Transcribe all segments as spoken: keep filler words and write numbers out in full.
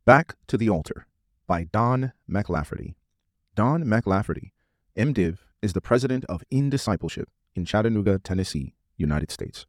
Back to the Altar by Don McLafferty. Don McLafferty, MDiv, is the president of In Discipleship in Chattanooga, Tennessee, United States.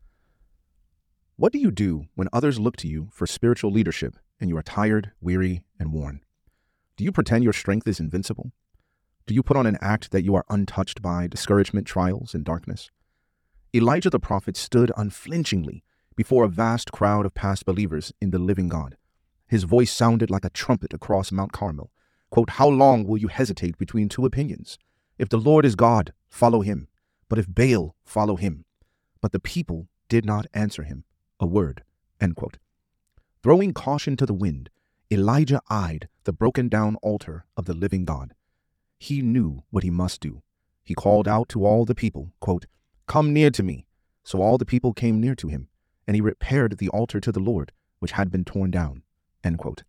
What do you do when others look to you for spiritual leadership and you are tired, weary, and worn? Do you pretend your strength is invincible? Do you put on an act that you are untouched by discouragement, trials, and darkness? Elijah the prophet stood unflinchingly before a vast crowd of past believers in the living God. His voice sounded like a trumpet across Mount Carmel. Quote, "How long will you hesitate between two opinions? If the Lord is God, follow him. But if Baal, follow him." But the people did not answer him a word. End quote. Throwing caution to the wind, Elijah eyed the broken down altar of the living God. He knew what he must do. He called out to all the people, quote, "Come near to me." So all the people came near to him, and he repaired the altar to the Lord, which had been torn down. End quote.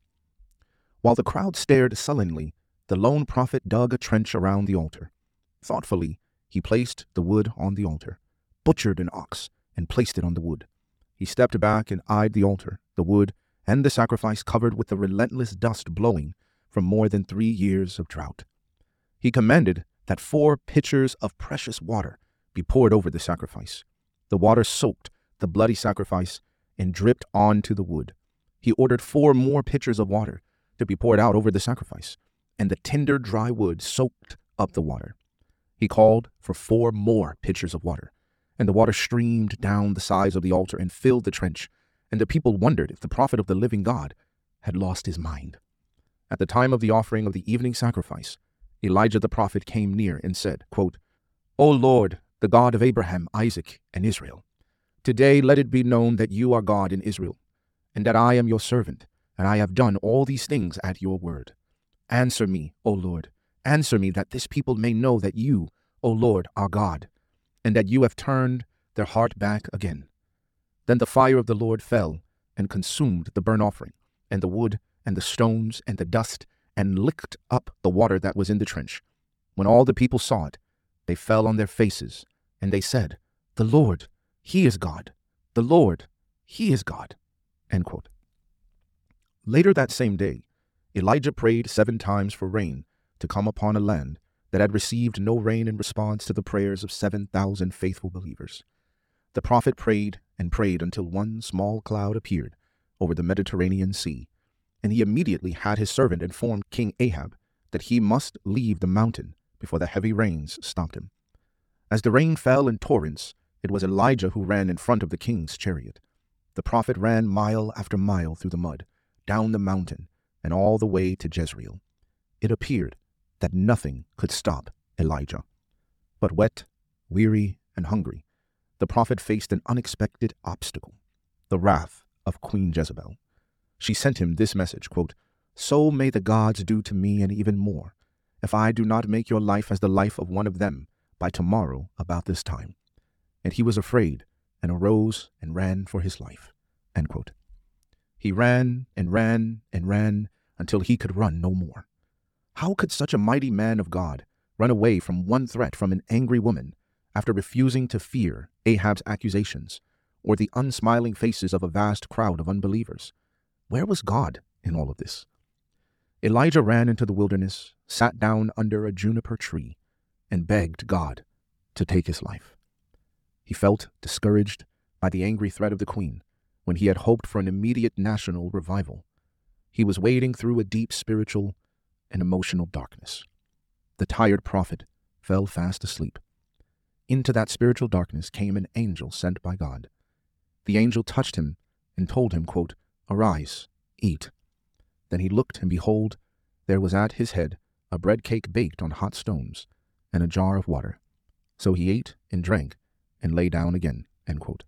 While the crowd stared sullenly, the lone prophet dug a trench around the altar. Thoughtfully, he placed the wood on the altar, butchered an ox, and placed it on the wood. He stepped back and eyed the altar, the wood, and the sacrifice covered with the relentless dust blowing from more than three years of drought. He commanded that four pitchers of precious water be poured over the sacrifice. The water soaked the bloody sacrifice and dripped onto the wood. He ordered four more pitchers of water to be poured out over the sacrifice, and the tender, dry wood soaked up the water. He called for four more pitchers of water, and the water streamed down the sides of the altar and filled the trench, and the people wondered if the prophet of the living God had lost his mind. At the time of the offering of the evening sacrifice, Elijah the prophet came near and said, quote, "O Lord, the God of Abraham, Isaac, and Israel, today let it be known that you are God in Israel, and that I am your servant, and I have done all these things at your word. Answer me, O Lord, answer me, that this people may know that you, O Lord, are God, and that you have turned their heart back again." Then the fire of the Lord fell and consumed the burnt offering, and the wood, and the stones, and the dust, and licked up the water that was in the trench. When all the people saw it, they fell on their faces, and they said, "The Lord, he is God. The Lord, he is God." End quote. Later that same day, Elijah prayed seven times for rain to come upon a land that had received no rain in response to the prayers of seven thousand faithful believers. The prophet prayed and prayed until one small cloud appeared over the Mediterranean Sea, and he immediately had his servant inform King Ahab that he must leave the mountain before the heavy rains stopped him. As the rain fell in torrents, it was Elijah who ran in front of the king's chariot. The prophet ran mile after mile through the mud, down the mountain, and all the way to Jezreel. It appeared that nothing could stop Elijah. But wet, weary, and hungry, the prophet faced an unexpected obstacle, the wrath of Queen Jezebel. She sent him this message, quote, "So may the gods do to me and even more, if I do not make your life as the life of one of them by tomorrow about this time." And he was afraid and arose and ran for his life. End quote. He ran and ran and ran until he could run no more. How could such a mighty man of God run away from one threat from an angry woman after refusing to fear Ahab's accusations or the unsmiling faces of a vast crowd of unbelievers? Where was God in all of this? Elijah ran into the wilderness, sat down under a juniper tree, and begged God to take his life. He felt discouraged by the angry threat of the queen when he had hoped for an immediate national revival. He was wading through a deep spiritual and emotional darkness. The tired prophet fell fast asleep. Into that spiritual darkness came an angel sent by God. The angel touched him and told him, quote, "Arise, eat." Then he looked, and behold, there was at his head a bread cake baked on hot stones and a jar of water. So he ate and drank and lay down again. End quote.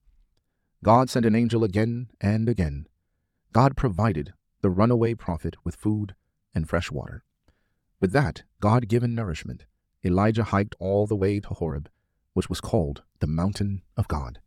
God sent an angel again and again. God provided the runaway prophet with food and fresh water. With that God-given nourishment, Elijah hiked all the way to Horeb, which was called the Mountain of God.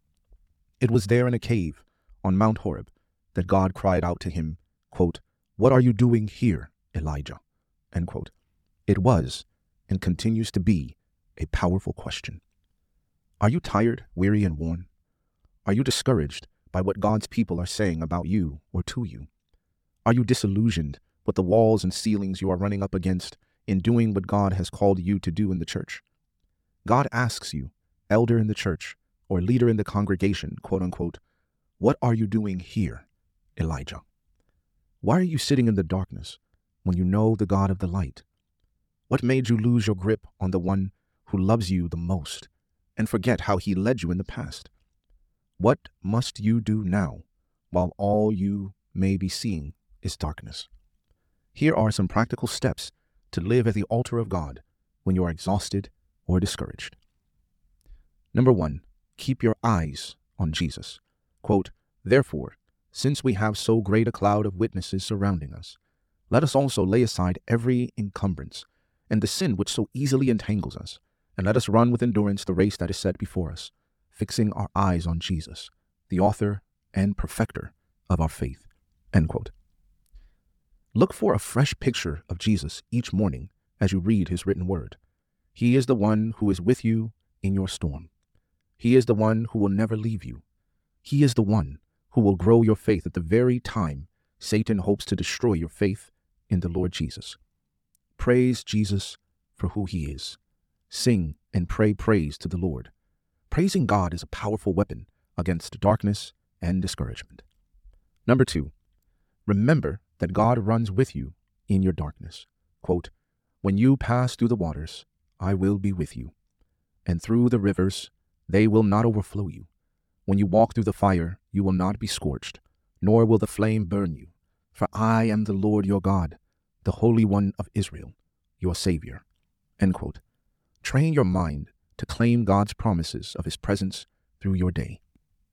It was there in a cave on Mount Horeb that God cried out to him, quote, "What are you doing here, Elijah?" End quote. It was, and continues to be, a powerful question. Are you tired, weary, and worn? Are you discouraged by what God's people are saying about you or to you? Are you disillusioned with the walls and ceilings you are running up against in doing what God has called you to do in the church? God asks you, elder in the church or leader in the congregation, quote unquote, what are you doing here, Elijah? Why are you sitting in the darkness when you know the God of the light? What made you lose your grip on the one who loves you the most and forget how he led you in the past? What must you do now while all you may be seeing is darkness? Here are some practical steps to live at the altar of God when you are exhausted or discouraged. Number one, keep your eyes on Jesus. Quote, therefore, since we have so great a cloud of witnesses surrounding us, let us also lay aside every encumbrance and the sin which so easily entangles us, and let us run with endurance the race that is set before us, fixing our eyes on Jesus, the author and perfecter of our faith. End quote. Look for a fresh picture of Jesus each morning as you read his written word. He is the one who is with you in your storm. He is the one who will never leave you. He is the one who will grow your faith at the very time Satan hopes to destroy your faith in the Lord Jesus. Praise Jesus for who he is. Sing and pray praise to the Lord. Praising God is a powerful weapon against darkness and discouragement. Number two, remember that God runs with you in your darkness. Quote, when you pass through the waters, I will be with you, and through the rivers, they will not overflow you. When you walk through the fire, you will not be scorched, nor will the flame burn you. For I am the Lord your God, the Holy One of Israel, your Savior. End quote. Train your mind to claim God's promises of his presence through your day.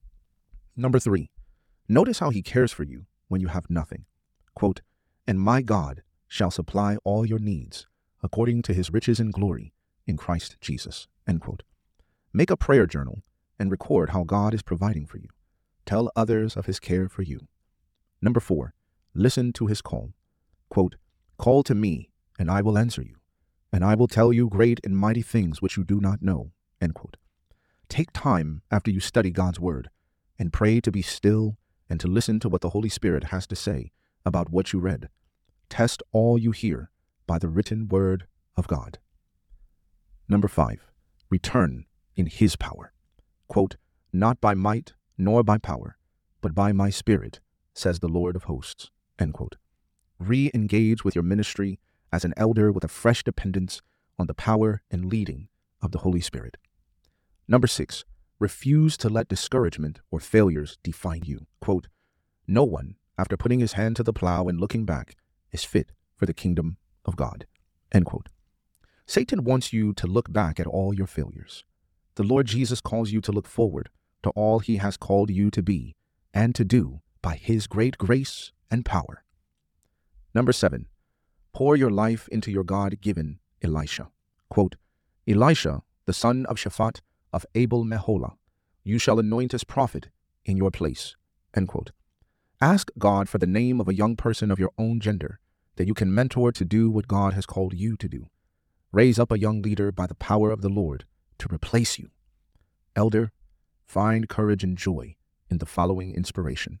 Number three, notice how he cares for you when you have nothing. Quote, and my God shall supply all your needs according to his riches and glory in Christ Jesus. End quote. Make a prayer journal and record how God is providing for you. Tell others of his care for you. Number four, listen to his call. Quote, call to me, and I will answer you, and I will tell you great and mighty things which you do not know. End quote. Take time after you study God's word and pray to be still and to listen to what the Holy Spirit has to say about what you read. Test all you hear by the written word of God. Number five, return in his power. Quote, not by might nor by power, but by my spirit, says the Lord of hosts. End quote. Re-engage with your ministry as an elder with a fresh dependence on the power and leading of the Holy Spirit. Number six, refuse to let discouragement or failures define you. Quote, no one, after putting his hand to the plow and looking back, is fit for the kingdom of God. End quote. Satan wants you to look back at all your failures. The Lord Jesus calls you to look forward to all he has called you to be and to do by his great grace and power. Number seven, pour your life into your God-given Elisha. Quote, Elisha, the son of Shaphat of Abel Meholah, you shall anoint as prophet in your place. End quote. Ask God for the name of a young person of your own gender that you can mentor to do what God has called you to do. Raise up a young leader by the power of the Lord to replace you. Elder, find courage and joy in the following inspiration.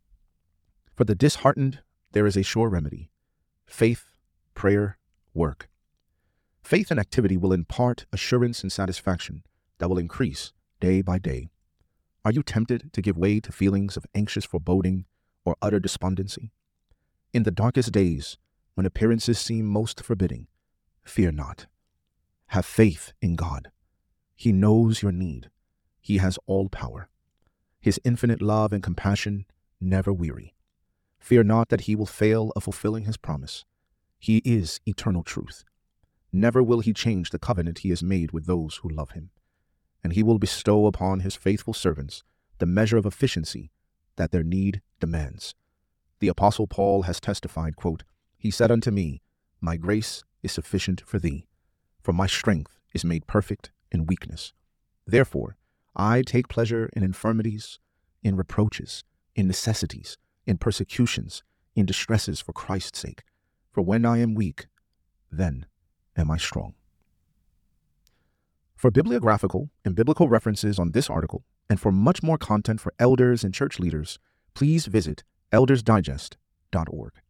For the disheartened, there is a sure remedy: faith, prayer, work. Faith and activity will impart assurance and satisfaction that will increase day by day. Are you tempted to give way to feelings of anxious foreboding or utter despondency? In the darkest days, when appearances seem most forbidding, fear not. Have faith in God. He knows your need. He has all power. His infinite love and compassion never weary. Fear not that he will fail of fulfilling his promise. He is eternal truth. Never will he change the covenant he has made with those who love him. And he will bestow upon his faithful servants the measure of efficiency that their need demands. The Apostle Paul has testified, quote, he said unto me, my grace is sufficient for thee, for my strength is made perfect in weakness. Therefore, I take pleasure in infirmities, in reproaches, in necessities, in persecutions, in distresses for Christ's sake. For when I am weak, then am I strong. For bibliographical and biblical references on this article, and for much more content for elders and church leaders, please visit elders digest dot org.